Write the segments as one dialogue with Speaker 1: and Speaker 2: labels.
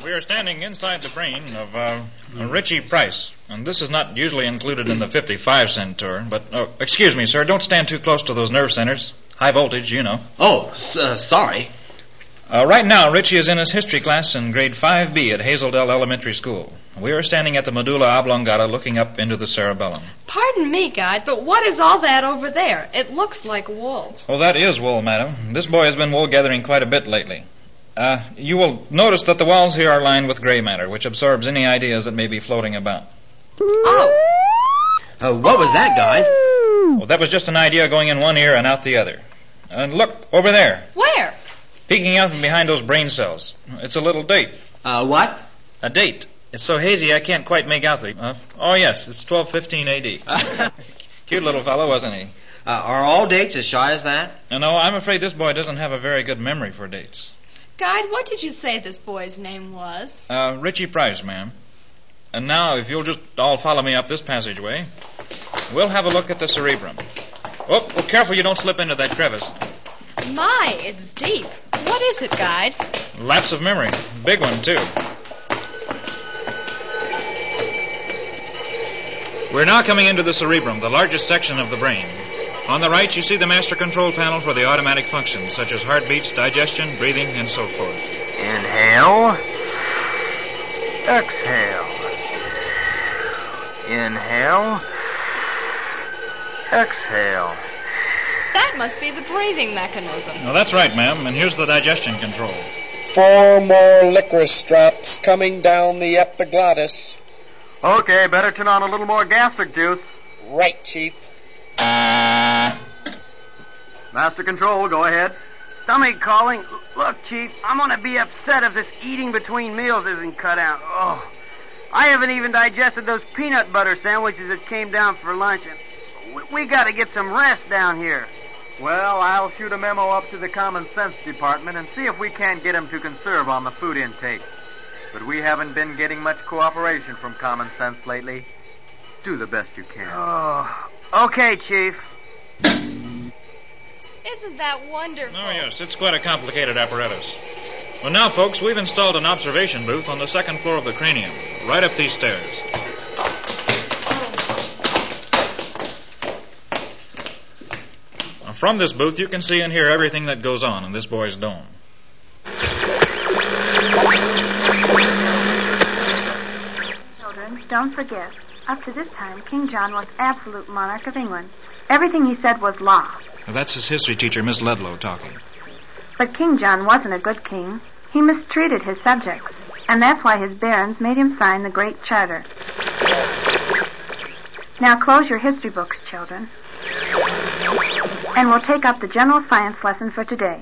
Speaker 1: We are standing inside the brain of Richie Price, and this is not usually included in the 55-cent tour, but, excuse me, sir, don't stand too close to those nerve centers. High voltage, you know.
Speaker 2: Oh, sorry.
Speaker 1: Right now, Richie is in his history class in grade 5B at Hazeldale Elementary School. We are standing at the medulla oblongata looking up into the cerebellum.
Speaker 3: Pardon me, Guide, but what is all that over there? It looks like wool.
Speaker 1: Oh, that is wool, madam. This boy has been wool gathering quite a bit lately. You will notice that the walls here are lined with gray matter, which absorbs any ideas that may be floating about.
Speaker 3: Oh.
Speaker 2: What was that, Guide?
Speaker 1: Well, that was just an idea going in one ear and out the other. And look, over there.
Speaker 3: Where?
Speaker 1: Peeking out from behind those brain cells. It's a little date.
Speaker 2: What?
Speaker 1: A date. It's so hazy I can't quite make out the... oh, yes, it's 1215 A.D. Cute little fellow, wasn't he?
Speaker 2: Are all dates as shy as that?
Speaker 1: No, I'm afraid this boy doesn't have a very good memory for dates.
Speaker 3: Guide, what did you say this boy's name was?
Speaker 1: Richie Price, ma'am. And now, if you'll just all follow me up this passageway, we'll have a look at the cerebrum. Oh, careful you don't slip into that crevice.
Speaker 3: My, it's deep. What is it, Guide?
Speaker 1: Lapse of memory. Big one, too. We're now coming into the cerebrum, the largest section of the brain. On the right, you see the master control panel for the automatic functions, such as heartbeats, digestion, breathing, and so forth.
Speaker 4: Inhale. Exhale. Inhale. Exhale.
Speaker 3: That must be the breathing mechanism.
Speaker 1: Oh, that's right, ma'am, and here's the digestion control.
Speaker 5: 4 more licorice drops coming down the epiglottis.
Speaker 4: Okay, better turn on a little more gastric juice.
Speaker 5: Right, Chief.
Speaker 4: Master control, go ahead. Stomach calling. Look, Chief, I'm going to be upset if this eating between meals isn't cut out. Oh, I haven't even digested those peanut butter sandwiches that came down for lunch. We got to get some rest down here.
Speaker 6: Well, I'll shoot a memo up to the Common Sense Department and see if we can't get them to conserve on the food intake. But we haven't been getting much cooperation from Common Sense lately. Do the best you can.
Speaker 4: Oh, okay, Chief.
Speaker 3: Isn't that wonderful?
Speaker 1: Oh, yes, it's quite a complicated apparatus. Well, now, folks, we've installed an observation booth on the second floor of the cranium, right up these stairs. From this booth, you can see and hear everything that goes on in this boy's dome.
Speaker 7: Children, don't forget, up to this time, King John was absolute monarch of England. Everything he said was law.
Speaker 1: Well, that's his history teacher, Miss Ledlow, talking.
Speaker 7: But King John wasn't a good king. He mistreated his subjects, and that's why his barons made him sign the Great Charter. Now close your history books, children. And we'll take up the general science lesson for today.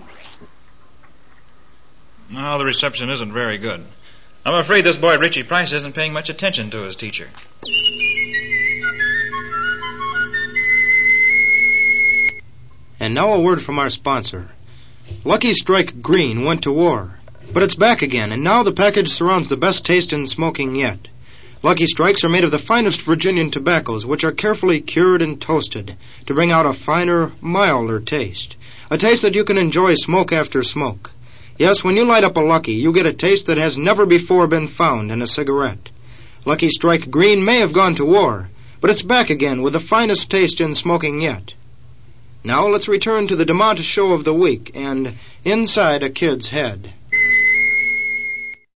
Speaker 1: No, the reception isn't very good. I'm afraid this boy Richie Price isn't paying much attention to his teacher.
Speaker 8: And now a word from our sponsor. Lucky Strike Green went to war, but it's back again, and now the package surrounds the best taste in smoking yet. Lucky Strikes are made of the finest Virginian tobaccos, which are carefully cured and toasted to bring out a finer, milder taste. A taste that you can enjoy smoke after smoke. Yes, when you light up a Lucky, you get a taste that has never before been found in a cigarette. Lucky Strike Green may have gone to war, but it's back again with the finest taste in smoking yet. Now let's return to the DeMont show of the week and Inside a Kid's Head.